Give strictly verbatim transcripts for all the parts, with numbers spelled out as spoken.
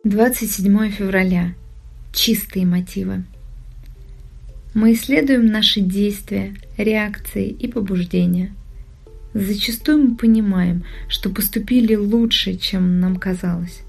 двадцать седьмое февраля. Чистые мотивы. Мы исследуем наши действия, реакции и побуждения. Зачастую мы понимаем, что поступили лучше, чем нам казалось.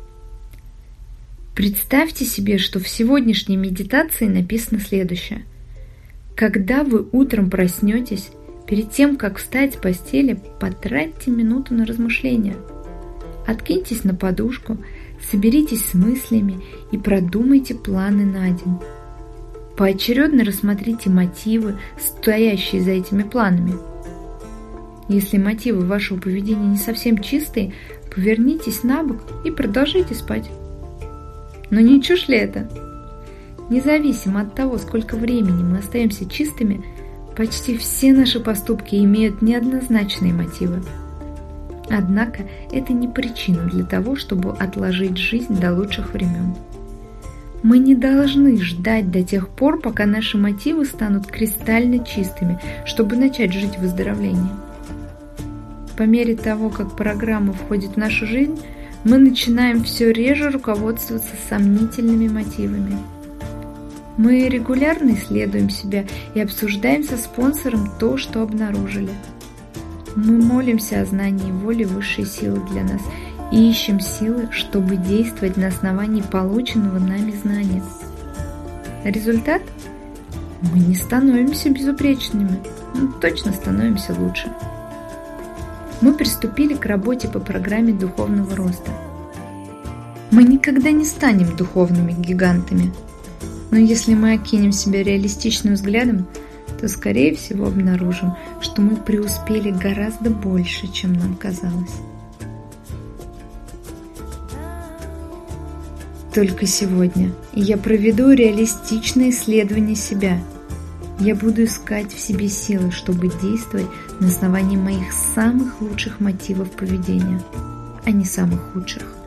Представьте себе, что в сегодняшней медитации написано следующее. Когда вы утром проснетесь, перед тем, как встать с постели, потратьте минуту на размышления. Откиньтесь на подушку, соберитесь с мыслями и продумайте планы на день. Поочередно рассмотрите мотивы, стоящие за этими планами. Если мотивы вашего поведения не совсем чистые, повернитесь на бок и продолжайте спать. Но не чушь ли это? Независимо от того, сколько времени мы остаемся чистыми, почти все наши поступки имеют неоднозначные мотивы. Однако это не причина для того, чтобы отложить жизнь до лучших времен. Мы не должны ждать до тех пор, пока наши мотивы станут кристально чистыми, чтобы начать жить в выздоровлении. По мере того, как программа входит в нашу жизнь, мы начинаем все реже руководствоваться сомнительными мотивами. Мы регулярно исследуем себя и обсуждаем со спонсором то, что обнаружили. Мы молимся о знании воли высшей силы для нас и ищем силы, чтобы действовать на основании полученного нами знания. Результат? Мы не становимся безупречными, но точно становимся лучше. Мы приступили к работе по программе духовного роста. Мы никогда не станем духовными гигантами, но если мы окинем себя реалистичным взглядом, то, скорее всего, обнаружим, что мы преуспели гораздо больше, чем нам казалось. Только сегодня я проведу реалистичное исследование себя. Я буду искать в себе силы, чтобы действовать на основании моих самых лучших мотивов поведения, а не самых худших.